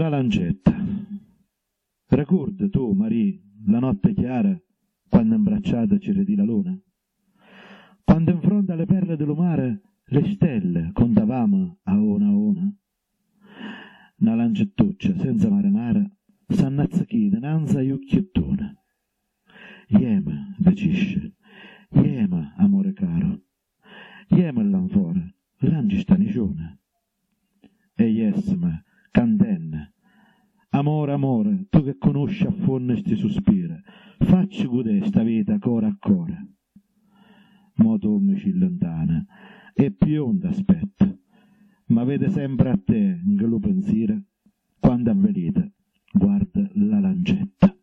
La lancetta. Ricordi tu, Marie, la notte chiara, quando imbracciata c'era di la luna? Quando in fronte alle perle dello mare le stelle contavamo a una? Una lancettuccia senza marinara s'annazzacchì dinanzi agli occhiettoni. Iema, dicisce, iema, amore caro, iema l'anfora, lanci stanicione. E yesma, cantenne, amore, amore, tu che conosci a fondo sti sospiri, facci godere sta vita core a core. Mo tu mi ci lontana, e più non t'aspetta, ma vede sempre a te, in che lo pensiero, quando avvenite, guarda la lancetta.